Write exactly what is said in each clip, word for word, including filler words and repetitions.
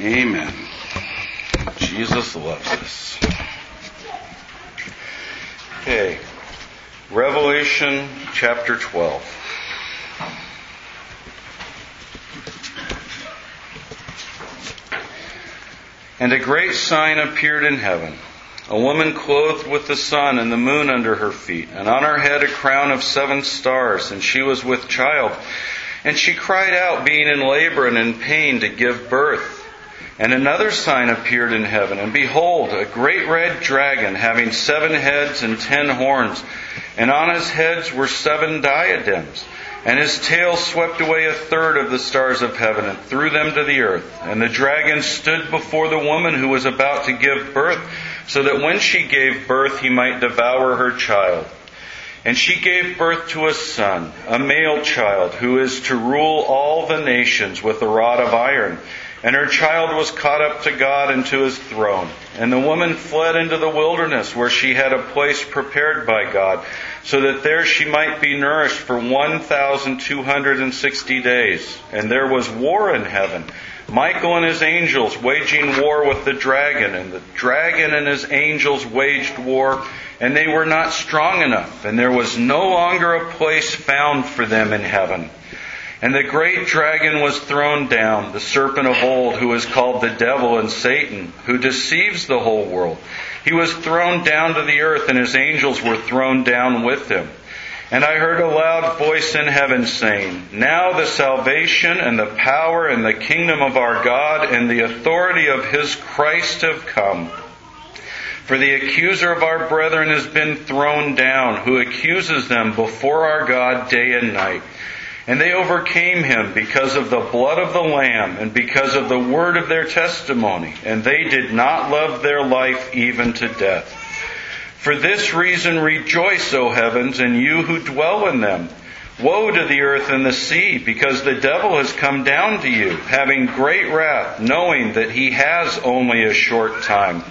Amen. Jesus loves us. Okay. Revelation chapter twelve. And a great sign appeared in heaven, a woman clothed with the sun and the moon under her feet, and on her head a crown of seven stars, and she was with child. And she cried out, being in labor and in pain to give birth. And another sign appeared in heaven, and behold, a great red dragon, having seven heads and ten horns, and on his heads were seven diadems. And his tail swept away a third of the stars of heaven and threw them to the earth. And the dragon stood before the woman who was about to give birth, so that when she gave birth he might devour her child. And she gave birth to a son, a male child, who is to rule all the nations with a rod of iron. And her child was caught up to God and to His throne. And the woman fled into the wilderness, where she had a place prepared by God, so that there she might be nourished for one thousand two hundred sixty days. And there was war in heaven, Michael and his angels waging war with the dragon. And the dragon and his angels waged war, and they were not strong enough, and there was no longer a place found for them in heaven. And the great dragon was thrown down, the serpent of old, who is called the devil and Satan, who deceives the whole world. He was thrown down to the earth, and his angels were thrown down with him. And I heard a loud voice in heaven saying, Now the salvation and the power and the kingdom of our God and the authority of His Christ have come. For the accuser of our brethren has been thrown down, who accuses them before our God day and night. And they overcame him because of the blood of the Lamb and because of the word of their testimony. And they did not love their life even to death. For this reason rejoice, O heavens, and you who dwell in them. Woe to the earth and the sea, because the devil has come down to you, having great wrath, knowing that he has only a short time.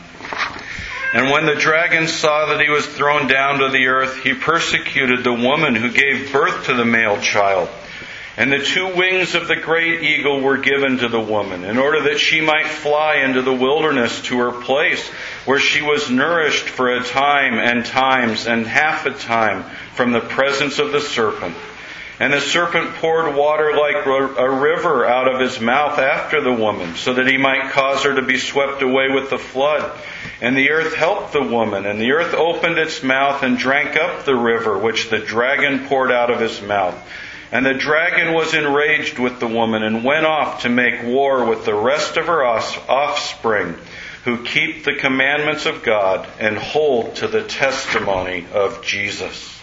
And when the dragon saw that he was thrown down to the earth, he persecuted the woman who gave birth to the male child. And the two wings of the great eagle were given to the woman, in order that she might fly into the wilderness to her place, where she was nourished for a time and times and half a time from the presence of the serpent. And the serpent poured water like a river out of his mouth after the woman, so that he might cause her to be swept away with the flood. And the earth helped the woman, and the earth opened its mouth and drank up the river which the dragon poured out of his mouth. And the dragon was enraged with the woman and went off to make war with the rest of her offspring, who keep the commandments of God and hold to the testimony of Jesus.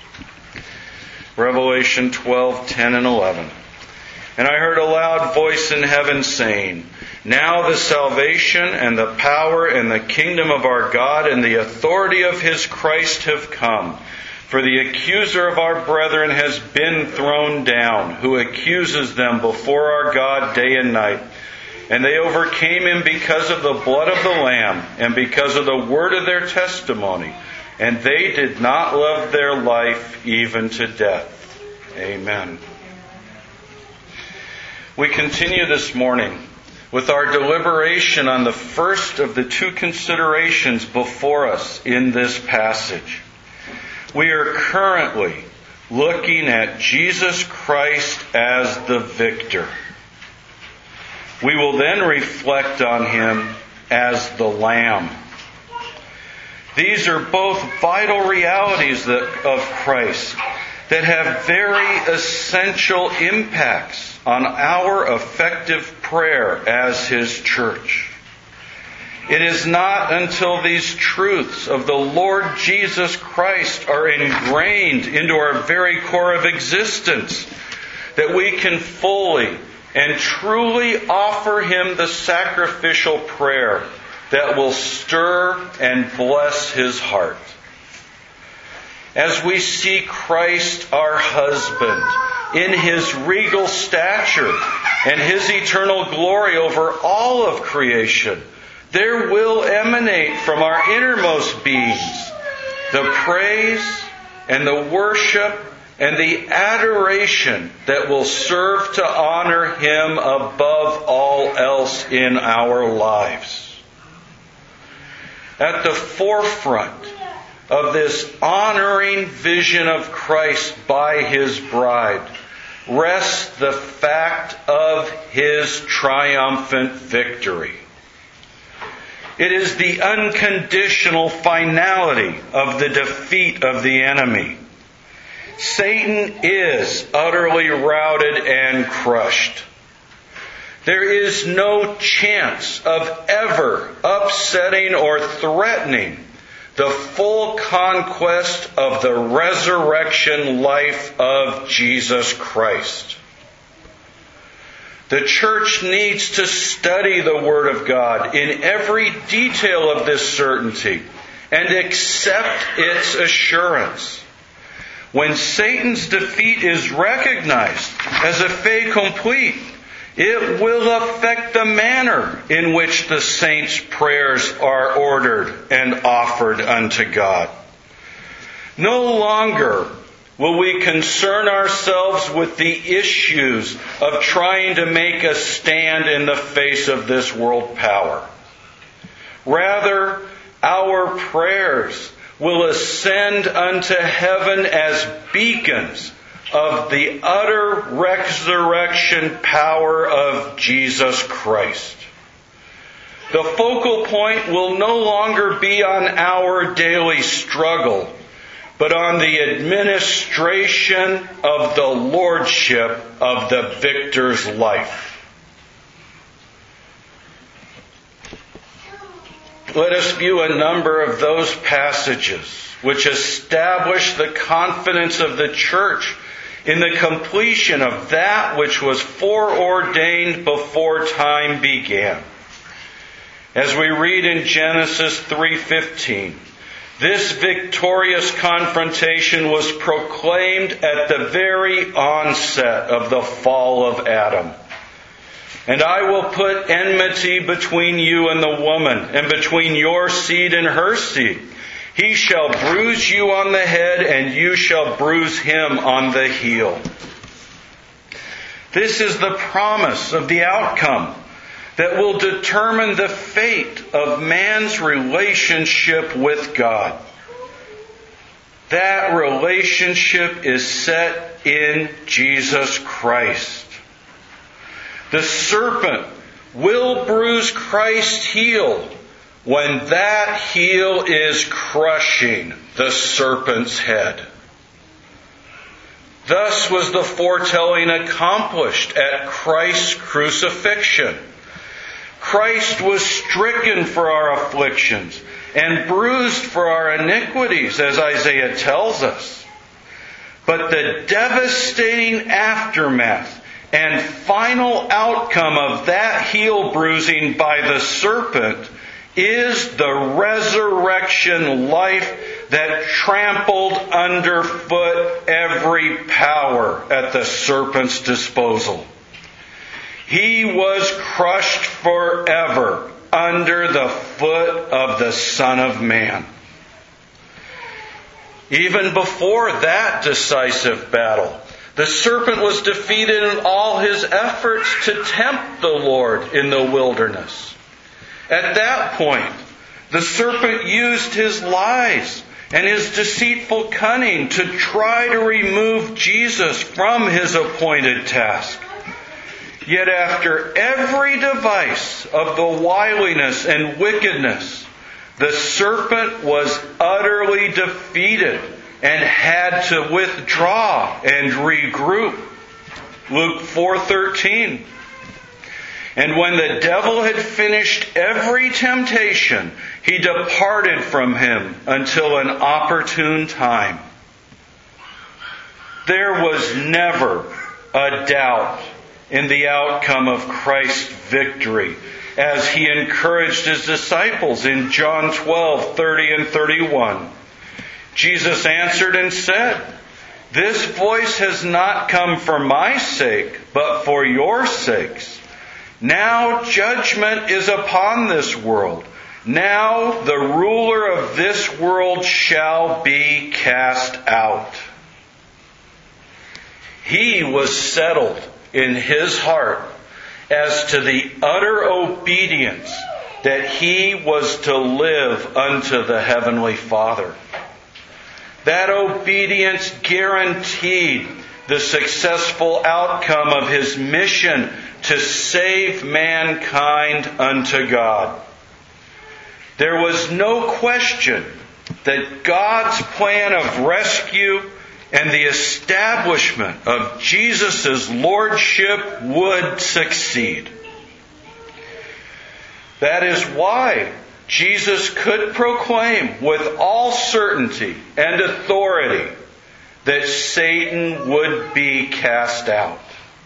Revelation twelve, ten and eleven. And I heard a loud voice in heaven saying, Now the salvation and the power and the kingdom of our God and the authority of His Christ have come. For the accuser of our brethren has been thrown down, who accuses them before our God day and night. And they overcame him because of the blood of the Lamb and because of the word of their testimony. And they did not love their life even to death. Amen. We continue this morning with our deliberation on the first of the two considerations before us in this passage. We are currently looking at Jesus Christ as the victor. We will then reflect on Him as the Lamb. These are both vital realities that, of Christ that have very essential impacts on our effective prayer as His church. It is not until these truths of the Lord Jesus Christ are ingrained into our very core of existence that we can fully and truly offer Him the sacrificial prayer that will stir and bless His heart. As we see Christ our husband in His regal stature and His eternal glory over all of creation, there will emanate from our innermost beings the praise and the worship and the adoration that will serve to honor Him above all else in our lives. At the forefront of this honoring vision of Christ by His bride rests the fact of His triumphant victory. It is the unconditional finality of the defeat of the enemy. Satan is utterly routed and crushed. There is no chance of ever upsetting or threatening the full conquest of the resurrection life of Jesus Christ. The church needs to study the Word of God in every detail of this certainty and accept its assurance. When Satan's defeat is recognized as a fait accompli, it will affect the manner in which the saints' prayers are ordered and offered unto God. No longer will we concern ourselves with the issues of trying to make a stand in the face of this world power. Rather, our prayers will ascend unto heaven as beacons of the utter resurrection power of Jesus Christ. The focal point will no longer be on our daily struggle, but on the administration of the lordship of the victor's life. Let us view a number of those passages which establish the confidence of the church in the completion of that which was foreordained before time began. As we read in Genesis three fifteen, this victorious confrontation was proclaimed at the very onset of the fall of Adam. And I will put enmity between you and the woman, and between your seed and her seed. He shall bruise you on the head, and you shall bruise him on the heel. This is the promise of the outcome that will determine the fate of man's relationship with God. That relationship is set in Jesus Christ. The serpent will bruise Christ's heel when that heel is crushing the serpent's head. Thus was the foretelling accomplished at Christ's crucifixion. Christ was stricken for our afflictions and bruised for our iniquities, as Isaiah tells us. But the devastating aftermath and final outcome of that heel bruising by the serpent is the resurrection life that trampled underfoot every power at the serpent's disposal. He was crushed forever under the foot of the Son of Man. Even before that decisive battle, the serpent was defeated in all his efforts to tempt the Lord in the wilderness. At that point, the serpent used his lies and his deceitful cunning to try to remove Jesus from his appointed task. Yet after every device of the wiliness and wickedness, the serpent was utterly defeated and had to withdraw and regroup. Luke four thirteen. And when the devil had finished every temptation, he departed from him until an opportune time. There was never a doubt in the outcome of Christ's victory, as he encouraged his disciples in John twelve thirty and thirty-one. Jesus answered and said, "This voice has not come for my sake, but for your sakes. Now judgment is upon this world. Now the ruler of this world shall be cast out." he was settled in his heart as to the utter obedience that he was to live unto the Heavenly Father. That obedience guaranteed the successful outcome of his mission to save mankind unto God. There was no question that God's plan of rescue and the establishment of Jesus' lordship would succeed. That is why Jesus could proclaim with all certainty and authority that Satan would be cast out.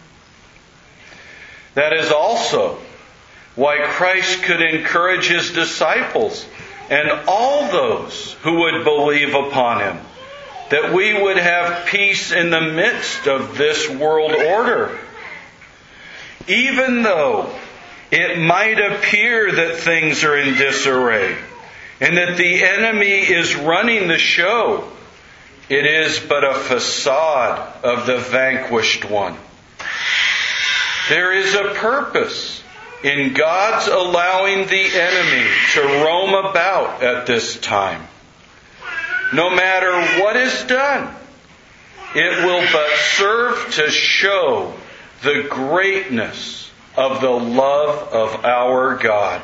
That is also why Christ could encourage his disciples and all those who would believe upon him that we would have peace in the midst of this world order. Even though it might appear that things are in disarray and that the enemy is running the show, it is but a facade of the vanquished one. There is a purpose in God's allowing the enemy to roam about at this time. No matter what is done, it will but serve to show the greatness of the love of our God.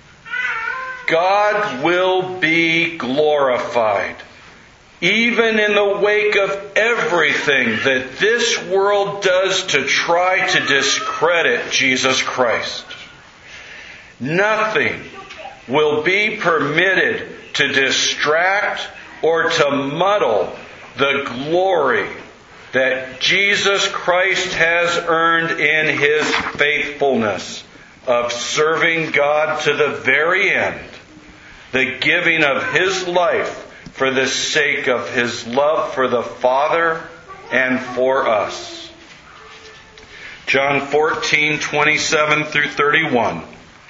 God will be glorified, even in the wake of everything that this world does to try to discredit Jesus Christ. Nothing will be permitted to distract or to muddle the glory that Jesus Christ has earned in his faithfulness of serving God to the very end, the giving of his life for the sake of his love for the Father and for us. John fourteen, twenty-seven through thirty-one.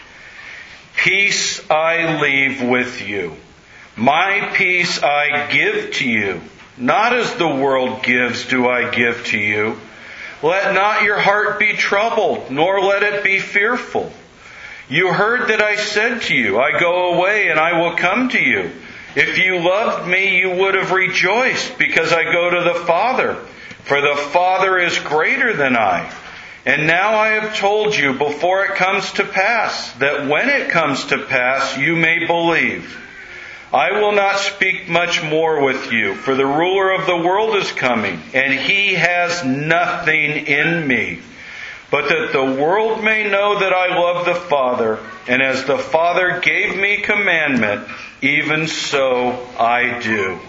Peace I leave with you. My peace I give to you. Not as the world gives do I give to you. Let not your heart be troubled, nor let it be fearful. You heard that I said to you, I go away and I will come to you. If you loved me, you would have rejoiced, because I go to the Father. For the Father is greater than I. And now I have told you before it comes to pass, that when it comes to pass, you may believe. I will not speak much more with you, for the ruler of the world is coming, and he has nothing in me. But that the world may know that I love the Father, and as the Father gave me commandment, even so I do.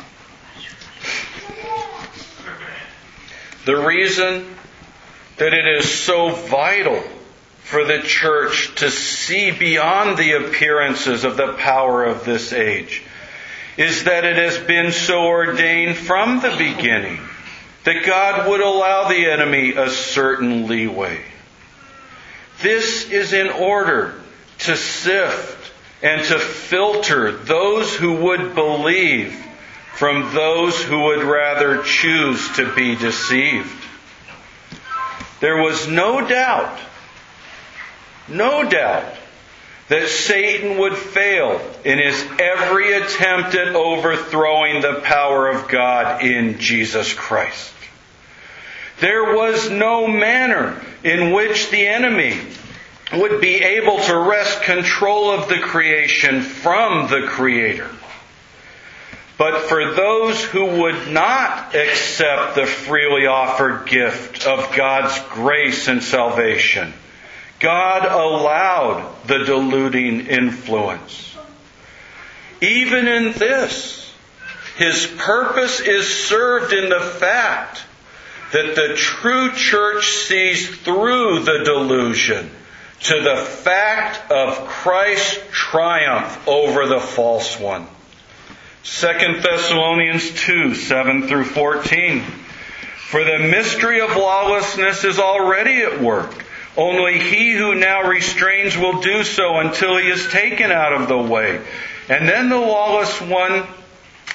The reason that it is so vital for the church to see beyond the appearances of the power of this age is that it has been so ordained from the beginning that God would allow the enemy a certain leeway. This is in order to sift and to filter those who would believe from those who would rather choose to be deceived. There was no doubt No doubt that Satan would fail in his every attempt at overthrowing the power of God in Jesus Christ. There was no manner in which the enemy would be able to wrest control of the creation from the Creator. But for those who would not accept the freely offered gift of God's grace and salvation, God allowed the deluding influence. Even in this, His purpose is served in the fact that the true church sees through the delusion to the fact of Christ's triumph over the false one. Second Thessalonians two, seven through fourteen. For the mystery of lawlessness is already at work. Only he who now restrains will do so until he is taken out of the way. And then the lawless one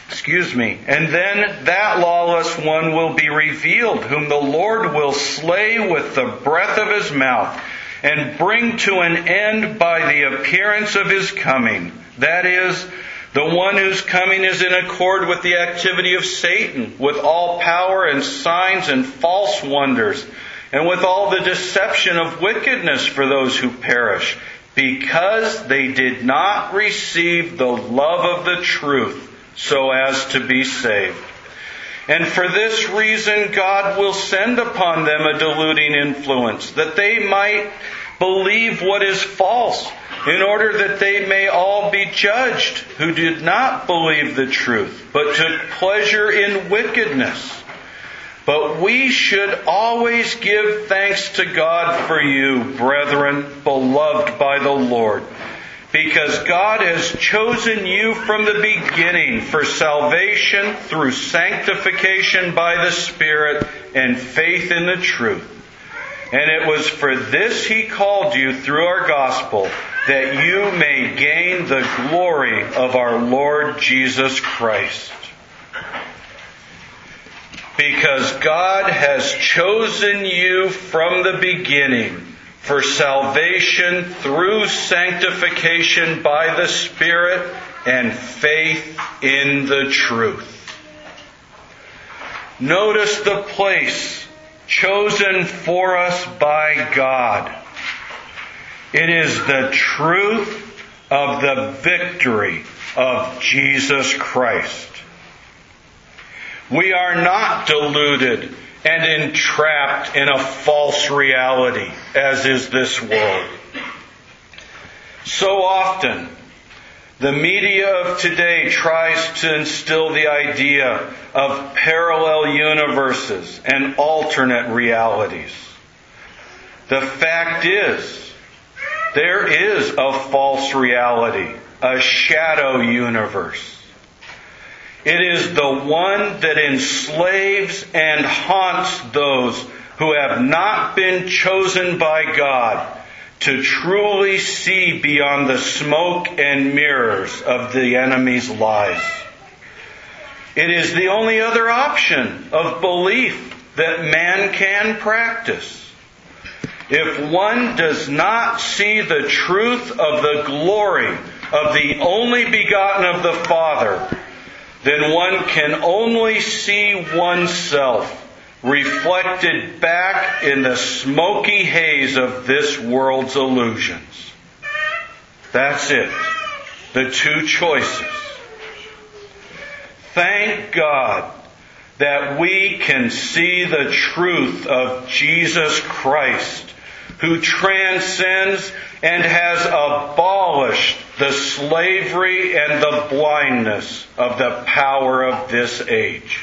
Excuse me. And then that lawless one will be revealed, whom the Lord will slay with the breath of his mouth, and bring to an end by the appearance of his coming. That is, the one whose coming is in accord with the activity of Satan, with all power and signs and false wonders, and with all the deception of wickedness for those who perish, because they did not receive the love of the truth, so as to be saved. And for this reason God will send upon them a deluding influence, that they might believe what is false, in order that they may all be judged, who did not believe the truth, but took pleasure in wickedness. But we should always give thanks to God for you, brethren, beloved by the Lord, because God has chosen you from the beginning for salvation through sanctification by the Spirit and faith in the truth. And it was for this He called you through our gospel, that you may gain the glory of our Lord Jesus Christ. Because God has chosen you from the beginning for salvation through sanctification by the Spirit and faith in the truth. Notice the place chosen for us by God. It is the truth of the victory of Jesus Christ. We are not deluded and entrapped in a false reality, as is this world. So often, the media of today tries to instill the idea of parallel universes and alternate realities. The fact is, there is a false reality, a shadow universe. It is the one that enslaves and haunts those who have not been chosen by God to truly see beyond the smoke and mirrors of the enemy's lies. It is the only other option of belief that man can practice. If one does not see the truth of the glory of the only begotten of the Father, then one can only see oneself reflected back in the smoky haze of this world's illusions. That's it. The two choices. Thank God that we can see the truth of Jesus Christ, who transcends and has abolished the slavery and the blindness of the power of this age.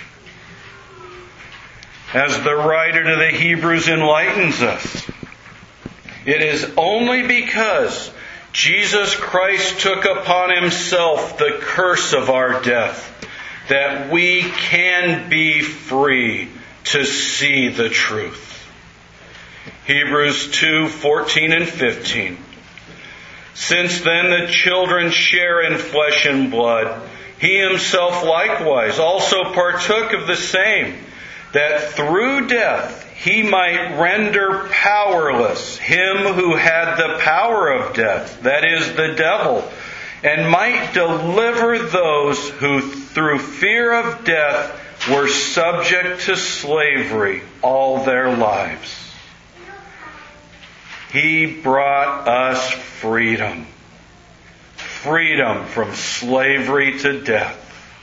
As the writer to the Hebrews enlightens us, it is only because Jesus Christ took upon Himself the curse of our death that we can be free to see the truth. Hebrews two, fourteen and fifteen. Since then the children share in flesh and blood, He Himself likewise also partook of the same, that through death He might render powerless him who had the power of death, that is, the devil, and might deliver those who through fear of death were subject to slavery all their lives. He brought us freedom. Freedom from slavery to death.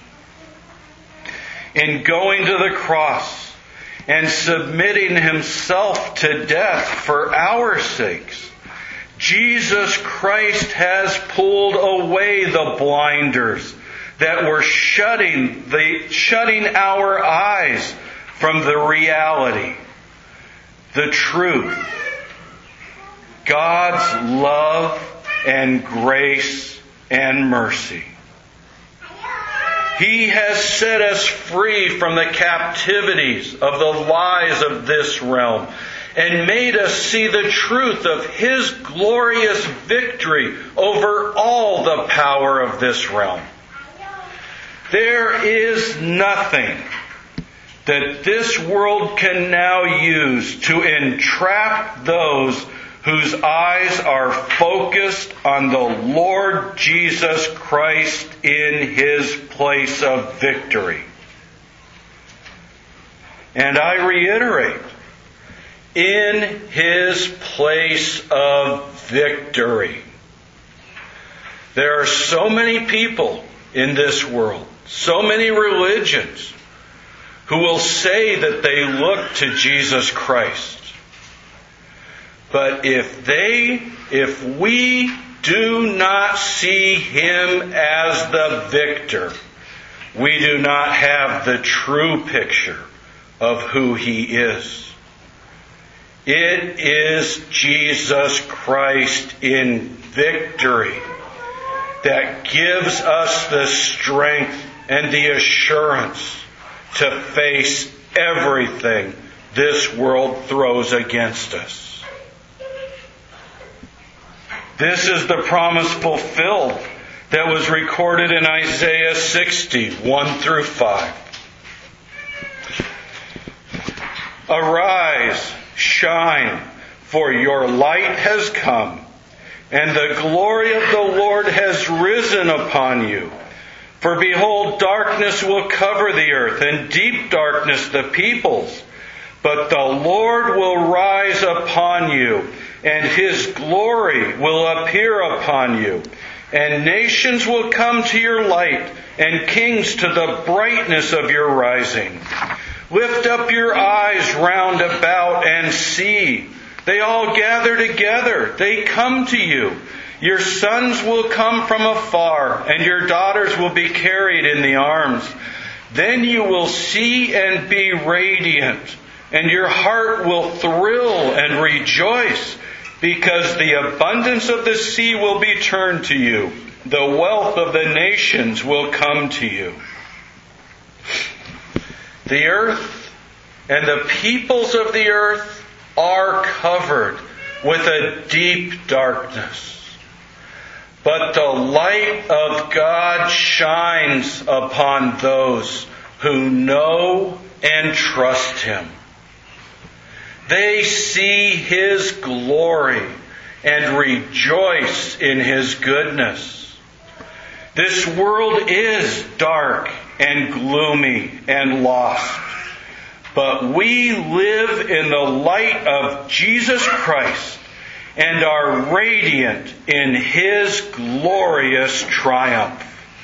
In going to the cross and submitting Himself to death for our sakes, Jesus Christ has pulled away the blinders that were shutting the shutting our eyes from the reality, the truth, God's love and grace and mercy. He has set us free from the captivities of the lies of this realm and made us see the truth of His glorious victory over all the power of this realm. There is nothing that this world can now use to entrap those whose eyes are focused on the Lord Jesus Christ in His place of victory. And I reiterate, in His place of victory. There are so many people in this world, so many religions, who will say that they look to Jesus Christ. But if they, if we do not see Him as the victor, we do not have the true picture of who He is. It is Jesus Christ in victory that gives us the strength and the assurance to face everything this world throws against us. This is the promise fulfilled that was recorded in Isaiah sixty, one through five. Arise, shine, for your light has come, and the glory of the Lord has risen upon you. For behold, darkness will cover the earth, and deep darkness the peoples. But the Lord will rise upon you, and His glory will appear upon you. And nations will come to your light, and kings to the brightness of your rising. Lift up your eyes round about and see. They all gather together. They come to you. Your sons will come from afar, and your daughters will be carried in the arms. Then you will see and be radiant, and your heart will thrill and rejoice, because the abundance of the sea will be turned to you. The wealth of the nations will come to you. The earth and the peoples of the earth are covered with a deep darkness. But the light of God shines upon those who know and trust Him. They see His glory and rejoice in His goodness. This world is dark and gloomy and lost. But we live in the light of Jesus Christ and are radiant in His glorious triumph.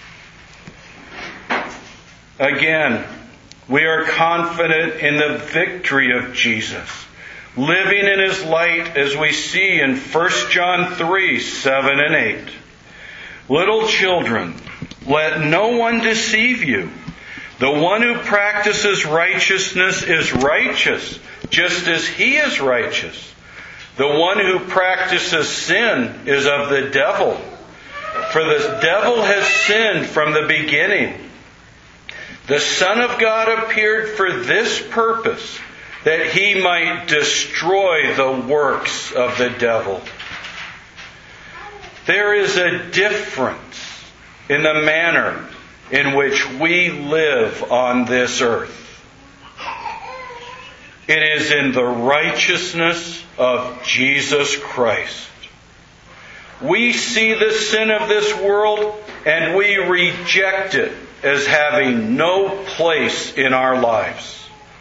Again, we are confident in the victory of Jesus, living in His light as we see in First John three, seven and eight. Little children, let no one deceive you. The one who practices righteousness is righteous, just as he is righteous. The one who practices sin is of the devil, for the devil has sinned from the beginning. The Son of God appeared for this purpose, that He might destroy the works of the devil. There is a difference in the manner in which we live on this earth. It is in the righteousness of Jesus Christ. We see the sin of this world and we reject it as having no place in our lives.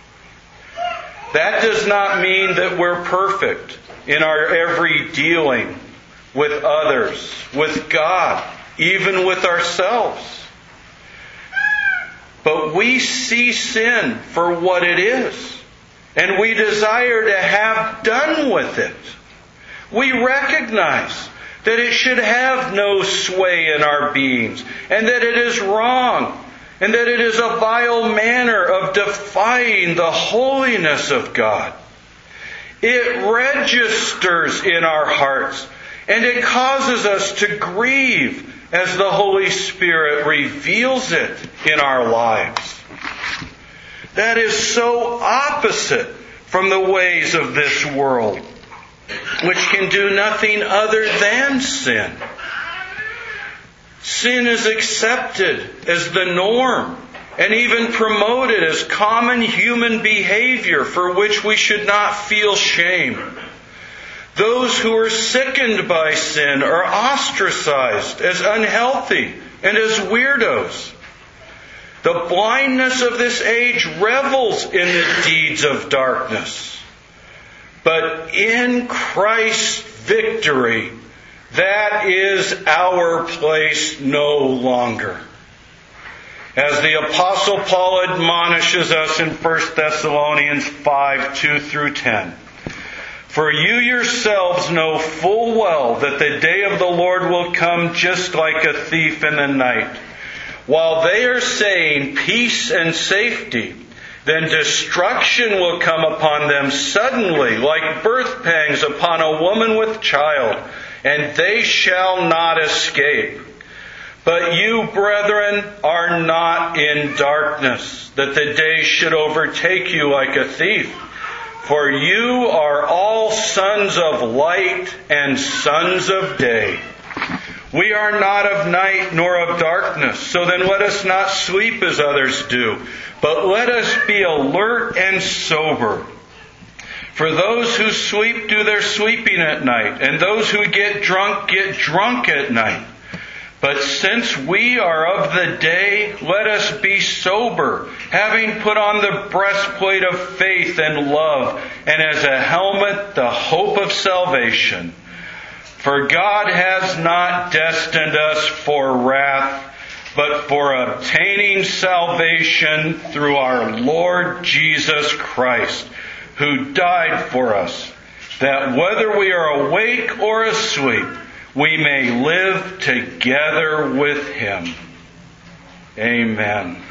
That does not mean that we're perfect in our every dealing with others, with God, even with ourselves. But we see sin for what it is, and we desire to have done with it. We recognize that it should have no sway in our beings, and that it is wrong, and that it is a vile manner of defying the holiness of God. It registers in our hearts, and it causes us to grieve as the Holy Spirit reveals it in our lives. That is so opposite from the ways of this world, which can do nothing other than sin. Sin is accepted as the norm and even promoted as common human behavior for which we should not feel shame. Those who are sickened by sin are ostracized as unhealthy and as weirdos. The blindness of this age revels in the deeds of darkness. But in Christ's victory, that is our place no longer. As the Apostle Paul admonishes us in First Thessalonians five, two through ten. For you yourselves know full well that the day of the Lord will come just like a thief in the night. While they are saying peace and safety, then destruction will come upon them suddenly, like birth pangs upon a woman with child, and they shall not escape. But you, brethren, are not in darkness, that the day should overtake you like a thief. For you are all sons of light and sons of day. We are not of night nor of darkness, so then let us not sleep as others do, but let us be alert and sober. For those who sleep do their sleeping at night, and those who get drunk get drunk at night. But since we are of the day, let us be sober, having put on the breastplate of faith and love, and as a helmet the hope of salvation. For God has not destined us for wrath, but for obtaining salvation through our Lord Jesus Christ, who died for us, that whether we are awake or asleep, we may live together with Him. Amen.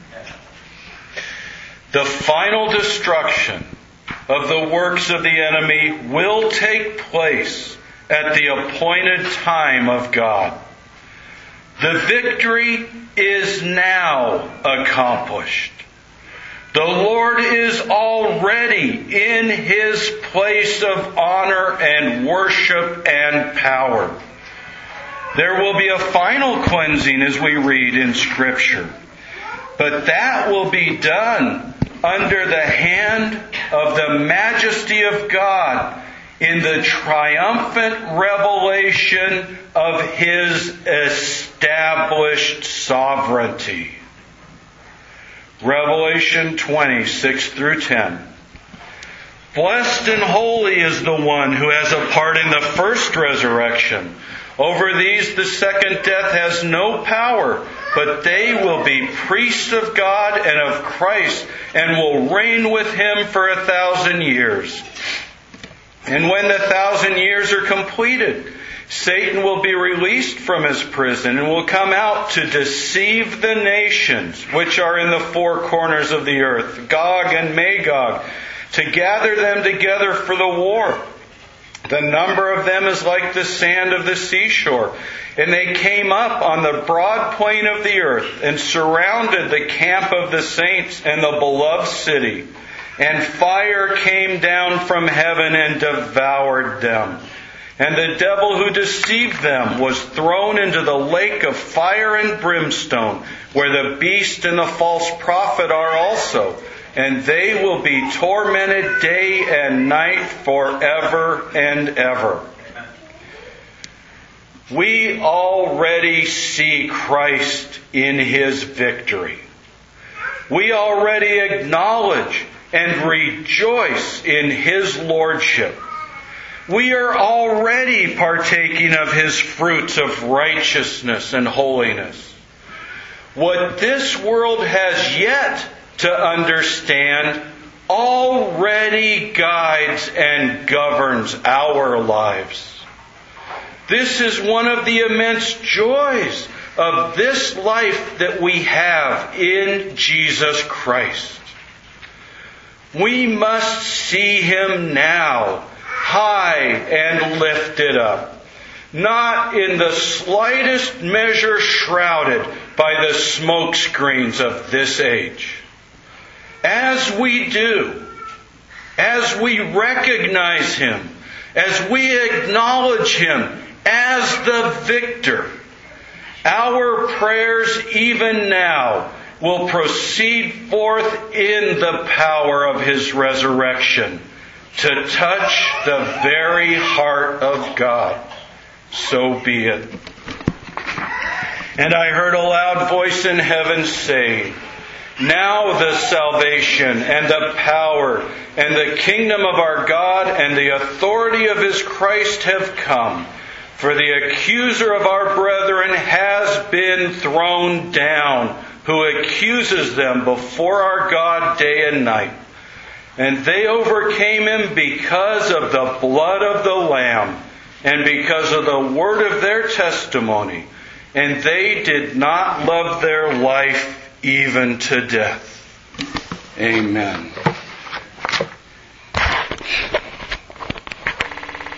The final destruction of the works of the enemy will take place at the appointed time of God. The victory is now accomplished. The Lord is already in His place of honor and worship and power. There will be a final cleansing as we read in Scripture. But that will be done under the hand of the majesty of God in the triumphant revelation of His established sovereignty. Revelation twenty, six through ten. Blessed and holy is the one who has a part in the first resurrection. Over these the second death has no power, but they will be priests of God and of Christ, and will reign with Him for a thousand years. And when the thousand years are completed, Satan will be released from his prison and will come out to deceive the nations which are in the four corners of the earth, Gog and Magog, to gather them together for the war. The number of them is like the sand of the seashore. And they came up on the broad plain of the earth and surrounded the camp of the saints and the beloved city. And fire came down from heaven and devoured them. And the devil who deceived them was thrown into the lake of fire and brimstone, where the beast and the false prophet are also. And they will be tormented day and night forever and ever. We already see Christ in His victory. We already acknowledge and rejoice in His lordship. We are already partaking of His fruits of righteousness and holiness. What this world has yet to understand already guides and governs our lives. This is one of the immense joys of this life that we have in Jesus Christ. We must see Him now, high and lifted up, not in the slightest measure shrouded by the smoke screens of this age. As we do, as we recognize Him, as we acknowledge Him as the victor, Our prayers even now will proceed forth in the power of His resurrection to touch the very heart of God. So be it. And I heard a loud voice in heaven saying, now the salvation and the power and the kingdom of our God and the authority of His Christ have come. For the accuser of our brethren has been thrown down, who accuses them before our God day and night. And they overcame him because of the blood of the Lamb and because of the word of their testimony. And they did not love their life even to death. Amen.